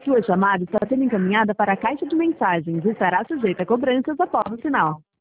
Sua chamada está sendo encaminhada para a caixa de mensagens e estará sujeita a cobranças após o sinal.